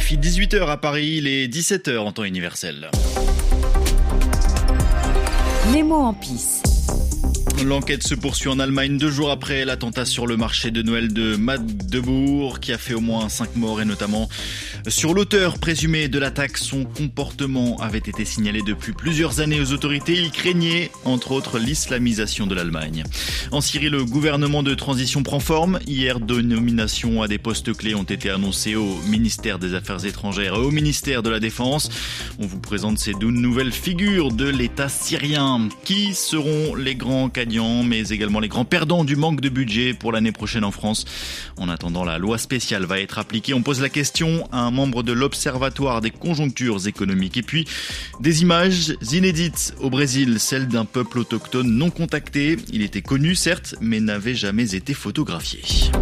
RFI, 18h à Paris, il est 17h en temps universel. Nemo en pisse. L'enquête se poursuit en Allemagne 2 jours après l'attentat sur le marché de Noël de Magdebourg qui a fait au moins 5 morts et notamment sur l'auteur présumé de l'attaque. Son comportement avait été signalé depuis plusieurs années aux autorités. Il craignait entre autres l'islamisation de l'Allemagne. En Syrie, le gouvernement de transition prend forme. Hier, 2 nominations à des postes clés ont été annoncées au ministère des Affaires étrangères et au ministère de la Défense. On vous présente ces 2 nouvelles figures de l'État syrien. Qui seront les grands gagnants, mais également les grands perdants du manque de budget pour l'année prochaine en France? En attendant, la loi spéciale va être appliquée. On pose la question à un membre de l'Observatoire des conjonctures économiques. Et puis, des images inédites au Brésil, celles d'un peuple autochtone non contacté. Il était connu, certes, mais n'avait jamais été photographié.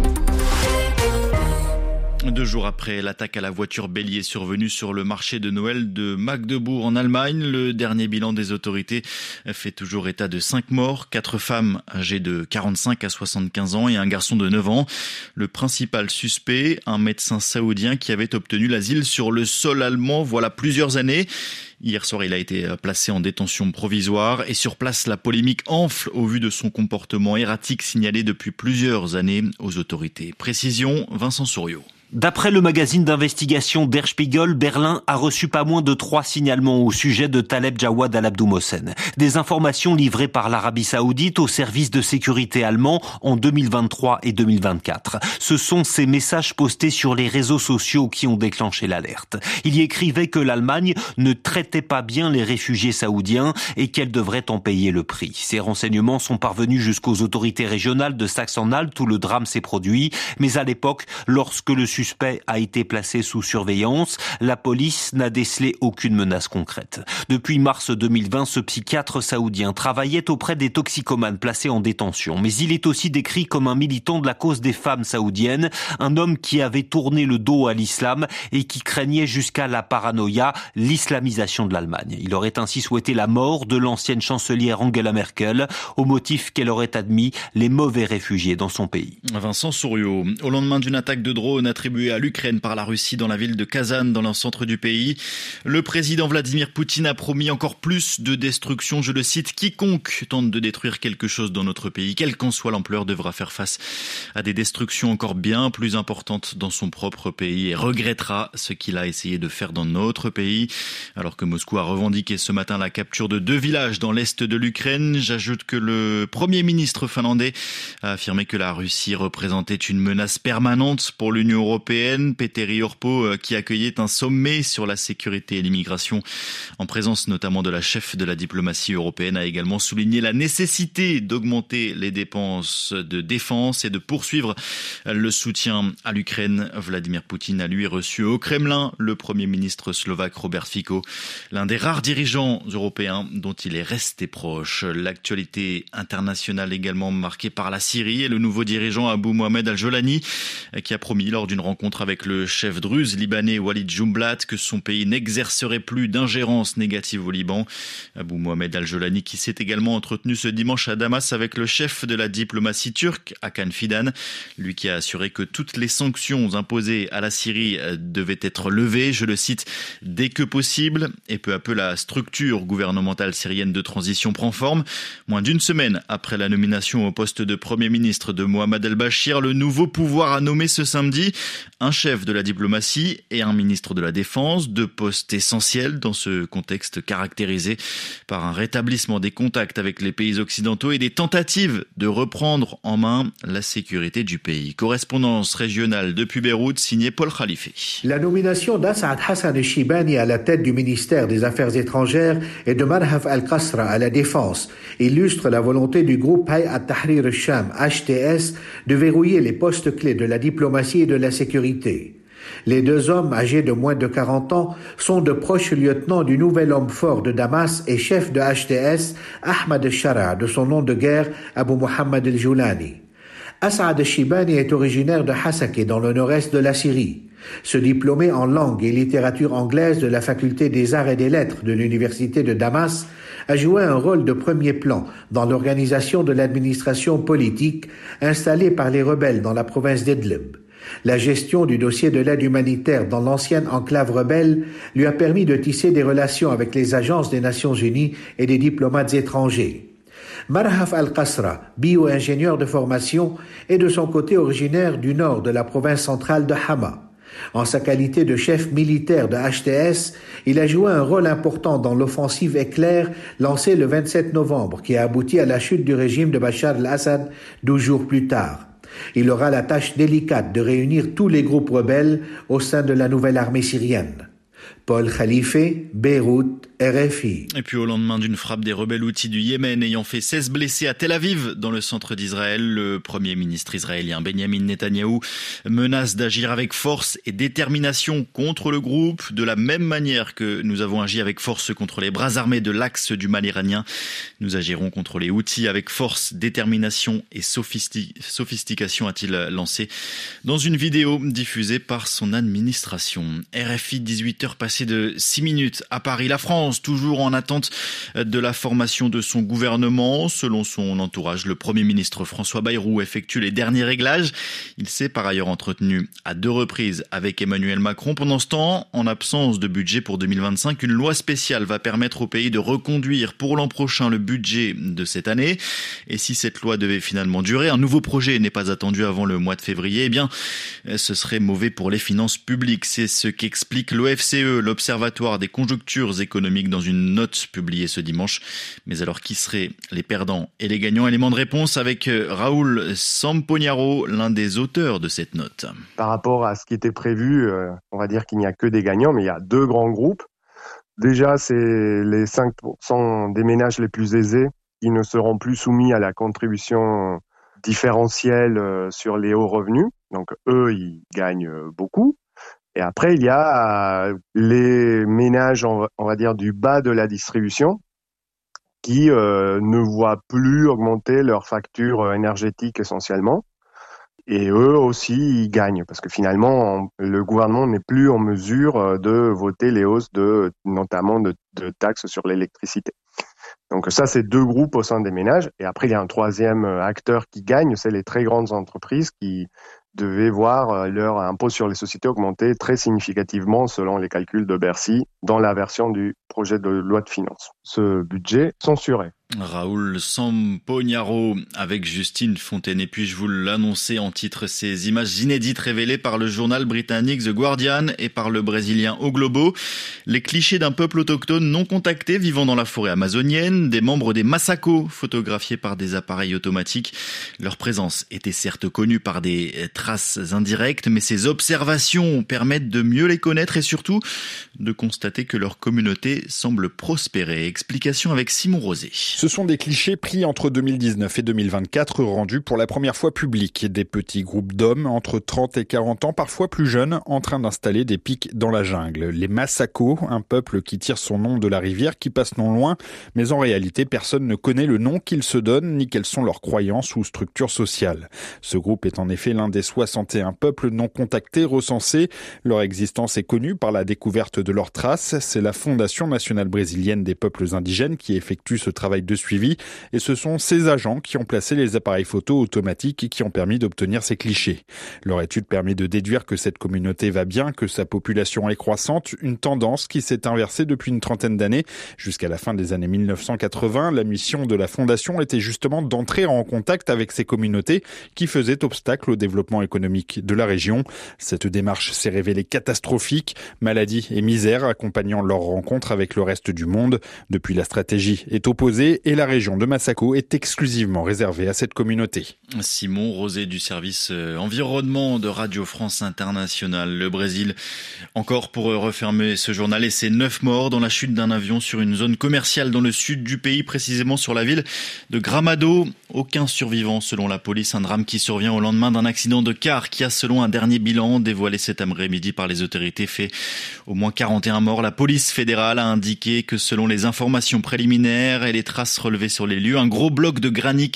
2 jours après l'attaque à la voiture bélier survenue sur le marché de Noël de Magdebourg en Allemagne, le dernier bilan des autorités fait toujours état de 5 morts, 4 femmes âgées de 45 à 75 ans et un garçon de 9 ans. Le principal suspect, un médecin saoudien qui avait obtenu l'asile sur le sol allemand voilà plusieurs années. Hier soir, il a été placé en détention provisoire et sur place, la polémique enfle au vu de son comportement erratique signalé depuis plusieurs années aux autorités. Précision, Vincent Souriau. D'après le magazine d'investigation Der Spiegel, Berlin a reçu pas moins de 3 signalements au sujet de Taleb Jawad Al-Abdou Mohsen. Des informations livrées par l'Arabie Saoudite au service de sécurité allemand en 2023 et 2024. Ce sont ces messages postés sur les réseaux sociaux qui ont déclenché l'alerte. Il y écrivait que l'Allemagne ne traitait pas bien les réfugiés saoudiens et qu'elle devrait en payer le prix. Ces renseignements sont parvenus jusqu'aux autorités régionales de Saxe-Anhalt où le drame s'est produit. Mais à l'époque, lorsque le suspect a été placé sous surveillance, la police n'a décelé aucune menace concrète. Depuis mars 2020, ce psychiatre saoudien travaillait auprès des toxicomanes placés en détention. Mais il est aussi décrit comme un militant de la cause des femmes saoudiennes, un homme qui avait tourné le dos à l'islam et qui craignait jusqu'à la paranoïa l'islamisation de l'Allemagne. Il aurait ainsi souhaité la mort de l'ancienne chancelière Angela Merkel au motif qu'elle aurait admis les mauvais réfugiés dans son pays. Vincent Souriau. Au lendemain d'une attaque de drone attribuée à l'Ukraine par la Russie dans la ville de Kazan, dans le centre du pays, le président Vladimir Poutine a promis encore plus de destruction. Je le cite, « Quiconque tente de détruire quelque chose dans notre pays, quelle qu'en soit l'ampleur, devra faire face à des destructions encore bien plus importantes dans son propre pays et regrettera ce qu'il a essayé de faire dans notre pays ». Alors que Moscou a revendiqué ce matin la capture de 2 villages dans l'est de l'Ukraine, j'ajoute que le Premier ministre finlandais a affirmé que la Russie représentait une menace permanente pour l'Union européenne. Petteri Orpo qui accueillait un sommet sur la sécurité et l'immigration en présence notamment de la chef de la diplomatie européenne, a également souligné la nécessité d'augmenter les dépenses de défense et de poursuivre le soutien à l'Ukraine. Vladimir Poutine a lui reçu au Kremlin le Premier ministre slovaque Robert Fico, l'un des rares dirigeants européens dont il est resté proche. L'actualité internationale également marquée par la Syrie et le nouveau dirigeant Abou Mohamed Al-Jolani qui a promis lors d'une rencontre avec le chef druze libanais Walid Jumblat que son pays n'exercerait plus d'ingérence négative au Liban. Abou Mohamed Al-Jolani qui s'est également entretenu ce dimanche à Damas avec le chef de la diplomatie turque, Hakan Fidan, lui qui a assuré que toutes les sanctions imposées à la Syrie devaient être levées, je le cite, dès que possible. Et peu à peu, la structure gouvernementale syrienne de transition prend forme. Moins d'1 semaine après la nomination au poste de Premier ministre de Mohamed El-Bachir, le nouveau pouvoir a nommé ce samedi un chef de la diplomatie et un ministre de la Défense, 2 postes essentiels dans ce contexte caractérisé par un rétablissement des contacts avec les pays occidentaux et des tentatives de reprendre en main la sécurité du pays. Correspondance régionale depuis Beyrouth, signée Paul Khalifi. La nomination d'Asad Hassan Chibani à la tête du ministère des Affaires étrangères et de Marhaf Al-Qasra à la Défense illustre la volonté du groupe Hayat Tahrir al-Sham, HTS, de verrouiller les postes clés de la diplomatie et de la sécurité. Les 2 hommes, âgés de moins de 40 ans, sont de proches lieutenants du nouvel homme fort de Damas et chef de HTS, Ahmad al-Shara, de son nom de guerre, Abu Muhammad al-Joulani. Asad Chibani est originaire de Hasakeh, dans le nord-est de la Syrie. Ce diplômé en langue et littérature anglaise de la faculté des arts et des lettres de l'université de Damas a joué un rôle de premier plan dans l'organisation de l'administration politique installée par les rebelles dans la province d'Idlib. La gestion du dossier de l'aide humanitaire dans l'ancienne enclave rebelle lui a permis de tisser des relations avec les agences des Nations Unies et des diplomates étrangers. Marhaf Al-Qasra, bio-ingénieur de formation, est de son côté originaire du nord de la province centrale de Hama. En sa qualité de chef militaire de HTS, il a joué un rôle important dans l'offensive éclair lancée le 27 novembre qui a abouti à la chute du régime de Bachar al-Assad 12 jours plus tard. Il aura la tâche délicate de réunir tous les groupes rebelles au sein de la nouvelle armée syrienne. Paul Khalife, Beyrouth, RFI. Et puis au lendemain d'une frappe des rebelles houthis du Yémen ayant fait 16 blessés à Tel Aviv, dans le centre d'Israël, le premier ministre israélien Benjamin Netanyahou menace d'agir avec force et détermination contre le groupe, de la même manière que nous avons agi avec force contre les bras armés de l'axe du mal iranien. Nous agirons contre les Houthis avec force, détermination et sophistication, a-t-il lancé dans une vidéo diffusée par son administration. RFI, 18h passées de 6 minutes à Paris. La France, toujours en attente de la formation de son gouvernement. Selon son entourage, le Premier ministre François Bayrou effectue les derniers réglages. Il s'est par ailleurs entretenu à 2 reprises avec Emmanuel Macron. Pendant ce temps, en absence de budget pour 2025, une loi spéciale va permettre au pays de reconduire pour l'an prochain le budget de cette année. Et si cette loi devait finalement durer, un nouveau projet n'est pas attendu avant le mois de février, eh bien, ce serait mauvais pour les finances publiques. C'est ce qu'explique l'OFCE, l'Observatoire des conjonctures économiques, dans une note publiée ce dimanche. Mais alors, qui seraient les perdants et les gagnants? Élément de réponse avec Raoul Sampognaro, l'un des auteurs de cette note. Par rapport à ce qui était prévu, on va dire qu'il n'y a que des gagnants, mais il y a 2 grands groupes. Déjà, c'est les 5% des ménages les plus aisés qui ne seront plus soumis à la contribution différentielle sur les hauts revenus. Donc, eux, ils gagnent beaucoup. Et après, il y a les ménages, on va dire, du bas de la distribution qui ne voient plus augmenter leur facture énergétique essentiellement. Et eux aussi, ils gagnent parce que finalement, le gouvernement n'est plus en mesure de voter les hausses notamment de taxes sur l'électricité. Donc ça, c'est 2 groupes au sein des ménages. Et après, il y a un troisième acteur qui gagne, c'est les très grandes entreprises qui devaient voir leur impôt sur les sociétés augmenter très significativement selon les calculs de Bercy dans la version du projet de loi de finances. Ce budget censuré. Raoul Sampognaro avec Justine Fontaine. Et puis je vous l'annonçais en titre, ces images inédites révélées par le journal britannique The Guardian et par le brésilien O Globo. Les clichés d'un peuple autochtone non contacté vivant dans la forêt amazonienne, des membres des Masako photographiés par des appareils automatiques. Leur présence était certes connue par des traces indirectes, mais ces observations permettent de mieux les connaître et surtout de constater que leur communauté semble prospérer. Explication avec Simon Rosé. Ce sont des clichés pris entre 2019 et 2024 rendus pour la première fois publics. Des petits groupes d'hommes entre 30 et 40 ans, parfois plus jeunes, en train d'installer des pics dans la jungle. Les Masako, un peuple qui tire son nom de la rivière qui passe non loin, mais en réalité personne ne connaît le nom qu'ils se donnent ni quelles sont leurs croyances ou structures sociales. Ce groupe est en effet l'un des 61 peuples non contactés recensés. Leur existence est connue par la découverte de leurs traces. C'est la Fondation nationale brésilienne des peuples indigènes qui effectue ce travail de suivi, et ce sont ces agents qui ont placé les appareils photo automatiques et qui ont permis d'obtenir ces clichés. Leur étude permet de déduire que cette communauté va bien, que sa population est croissante, une tendance qui s'est inversée depuis une trentaine d'années. Jusqu'à la fin des années 1980, la mission de la Fondation était justement d'entrer en contact avec ces communautés qui faisaient obstacle au développement économique de la région. Cette démarche s'est révélée catastrophique, maladie et misère accompagnant leur rencontre avec le reste du monde. Depuis, la stratégie est opposée et la région de Masako est exclusivement réservée à cette communauté. Simon Rosé du service environnement de Radio France Internationale. Le Brésil, encore pour refermer ce journal, et ses 9 morts dans la chute d'un avion sur une zone commerciale dans le sud du pays, précisément sur la ville de Gramado. Aucun survivant selon la police, un drame qui survient au lendemain d'un accident de car qui a, selon un dernier bilan dévoilé cet après-midi par les autorités, fait au moins 41 morts. La police fédérale a indiqué que selon les informations préliminaires et les traces relevées sur les lieux, un gros bloc de granit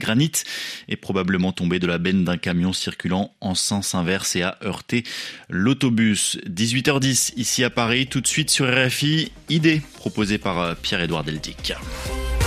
est probablement tombé de la benne d'un camion circulant en sens inverse et a heurté l'autobus. 18h10 ici à Paris, tout de suite sur RFI, idée proposée par Pierre-Édouard Deldic.